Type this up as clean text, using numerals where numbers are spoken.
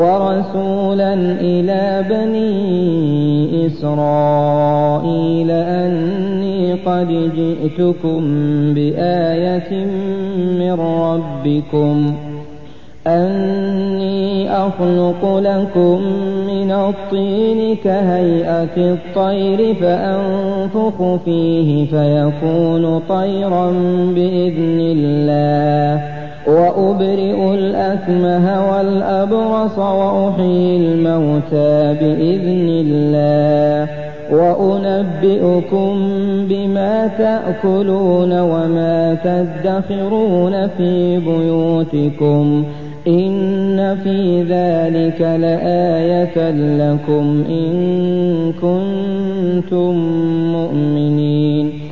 وَرَسُولًا إِلَىٰ بَنِي إِسْرَائِيلَ أَنِّي قَدْ جِئْتُكُم بِآيَةٍ مِّن رَّبِّكُمْ أَنِّي أَخْلُقُ لَكُم مِّنَ الطِّينِ كَهَيْئَةِ الطَّيْرِ فَأَنفُخُ فِيهِ فَيَكُونُ طَيْرًا بِإِذْنِ اللَّهِ وَأُبْرِئُ الْأَكْمَهَ وَالْأَبْرَصَ وَأُحْيِي الْمَوْتَىٰ بِإِذْنِ اللَّهِ وَأُنَبِّئُكُم بِمَا تَأْكُلُونَ وَمَا تَدَّخِرُونَ في بُيُوتِكُمْ إِنَّ فِي ذَٰلِكَ لَآيَةً لَّكُمْ إِن كُنتُم مُّؤْمِنِينَ